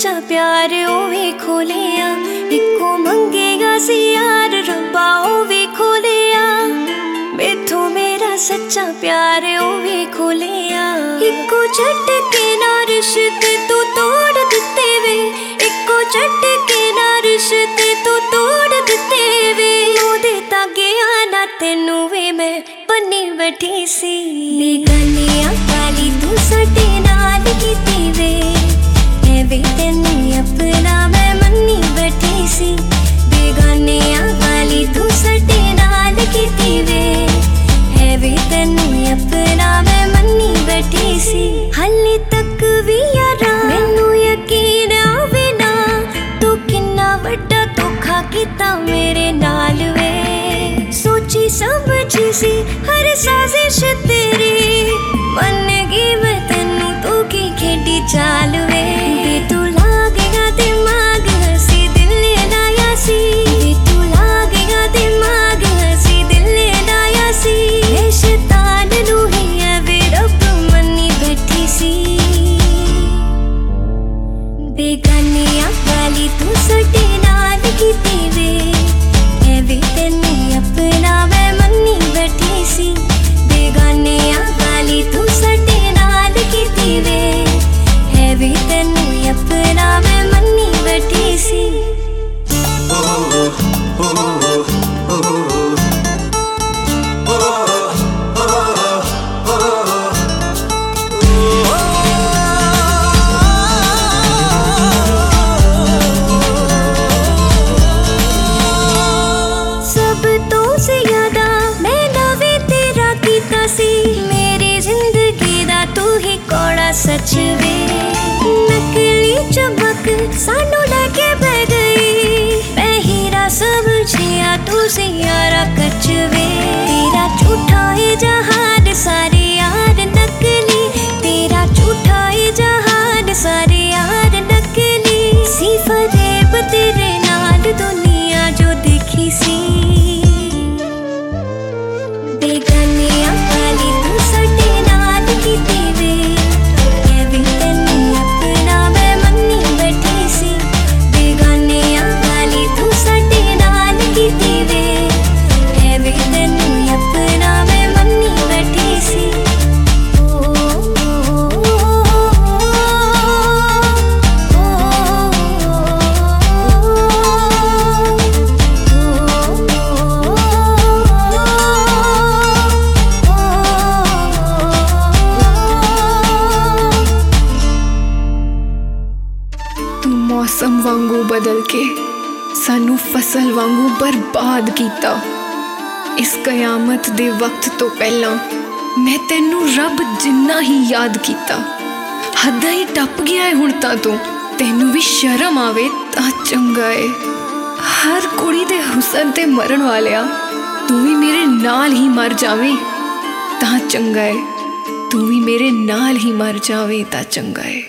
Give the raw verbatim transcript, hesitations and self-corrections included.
सच्चा प्यार ओवे खोलिया, इको मंगेगा सी यार रब्बा ओवे खोलिया। मेथों मेरा सच्चा प्यार ओवे खोलिया, इको झटके ना रिश्ते तू तोड़ दिते वे, इको झटके ना रिश्ते तू तोड़ दिते वे। ओदे तागे आना तेनू वे मैं बनी बैठी सी, बेगानियां वाली तू साडे नाल कीती वे, है वे तेनू अपना मैं मन्नी बैठी सी। बेगानियां वाली तू साडे नाल कीती वे, है वे तेनू अपना मैं मन्नी बैठी सी। हाले तक भी यारा मैनू यकीन आवे ना, तू किन्ना वड्डा धोखा कीता मेरे नाल वे। सोची समझी सी हर साजिश तेरी, मन गई मैं तेनू तू की खेडी चाल वे। तू लागेगा दिमाग हसी दिल लाया सी, तू लागेगा दिमाग हसी दिल लाया सी। मैं शैतान नू ही है वे रब मन्नी बैठी सी, बेगानियां वाली तू साडे नाल कीती वे, है वे तेनू अपना मैं मन्नी बैठी सी। बेगानियां वाली तू साडे नाल कीती वे, है वे तेनू अपना मैं मन्नी बैठी सी। सब तो ज्यादा मैं नवे तेरा कीता सी, मेरी जिंदगी दा तू ही कौड़ा सच वे। नकली चमक सानू लेके बह गई, मैं हीरा समझिया तू सियारा कच वे। तेरा झूठा है जहान सारे यार नकली, तेरा झूठा है जहान सारे यार नकली। सी फरेब तेरे नाल दुनिया जो देखी सी, बेगानियां वाली तू साडे नाल कीती वे, है वे तेनू अपना मैं मन्नी बैठी सी। बेगानियां वाली तू साडे नाल कीती वे, है वे तेनू अपना मैं मन्नी बैठी सी। तू मौसम वांगू बदल के सानू फसल वांगू बर्बाद कीता। इस कयामत दे वक्त तो पहला मैं तेनू रब जिन्ना ही याद कीता। हद्दां ही टप गया है हुण तां तू, तेनू भी शर्म आवे तां चंगा है। हर कुड़ी दे हुसन ते मरण वालिया तू भी मेरे नाल ही मर जावे तां चंगा है, तू भी मेरे नाल ही मर जावे तां चंगा है।